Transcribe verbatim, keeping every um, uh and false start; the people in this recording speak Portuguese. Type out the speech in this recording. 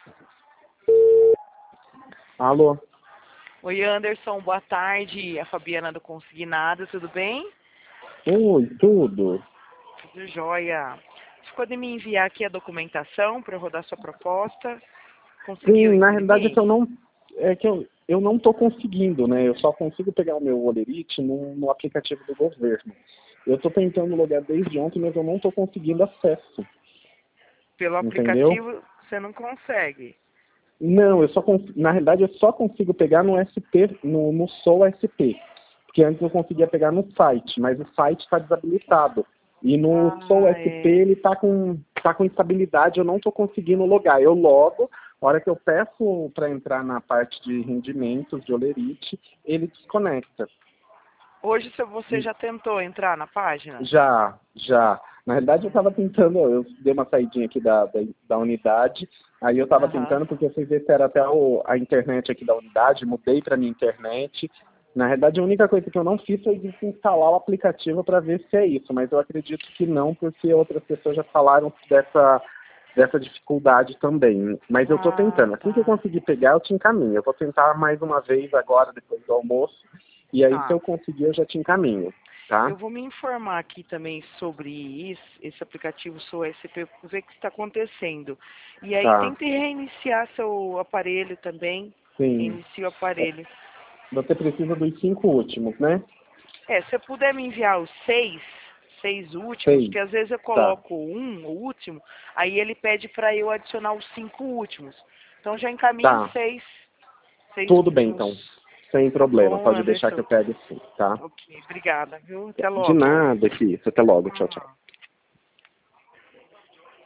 Alô? Oi, Anderson, boa tarde. A Fabiana do Consignado, tudo bem? Oi, tudo? Tudo jóia. Você pode me enviar aqui a documentação para eu rodar sua proposta? Conseguiu Sim, na realidade é imprimir? que eu não é que eu, eu não estou conseguindo, né? Eu só consigo pegar o meu Olerite no, no aplicativo do governo. Eu estou tentando logar desde ontem, mas eu não estou conseguindo acesso. Pelo Entendeu? aplicativo você não consegue. Não, eu só cons... na realidade eu só consigo pegar no S P, no, no Sou S P. Porque antes eu conseguia pegar no site, mas o site está desabilitado. E no Sou Ah, S P é. ele está com, tá com instabilidade, eu não estou conseguindo logar. Eu logo, a hora que eu peço para entrar na parte de rendimentos, de Olerite, ele desconecta. Hoje se você já tentou entrar na página? Já, já. Na realidade eu estava tentando, eu dei uma saidinha aqui da, da, da unidade, aí eu estava Aham. tentando porque eu fui ver se era até o, a internet aqui da unidade, mudei para minha internet. Na realidade a única coisa que eu não fiz foi desinstalar o aplicativo para ver se é isso, mas eu acredito que não, porque outras pessoas já falaram dessa, dessa dificuldade também. Mas eu estou Ah, tentando. Assim que eu tá. conseguir pegar, eu te encaminho. Eu vou tentar mais uma vez agora, depois do almoço, e aí se Tá. eu conseguir eu já te encaminho, tá? Eu vou me informar aqui também sobre isso, esse aplicativo Sou S P, para ver o que está acontecendo. E aí Tá. tente reiniciar seu aparelho também. Sim. Reinicie o aparelho. Você precisa dos cinco últimos, né? É, se você puder me enviar os seis, seis últimos, Seis. que às vezes eu Tá. coloco um, o último, aí ele pede para eu adicionar os cinco últimos. Então já encaminho os Tá. seis, seis Tudo bem, últimos. então. Sem Tá problema. bom, Pode deixar que Anderson? eu pego sim, tá? Ok, obrigada, viu? Até De logo. nada, que isso. Até logo. Tchau, tchau. Hum.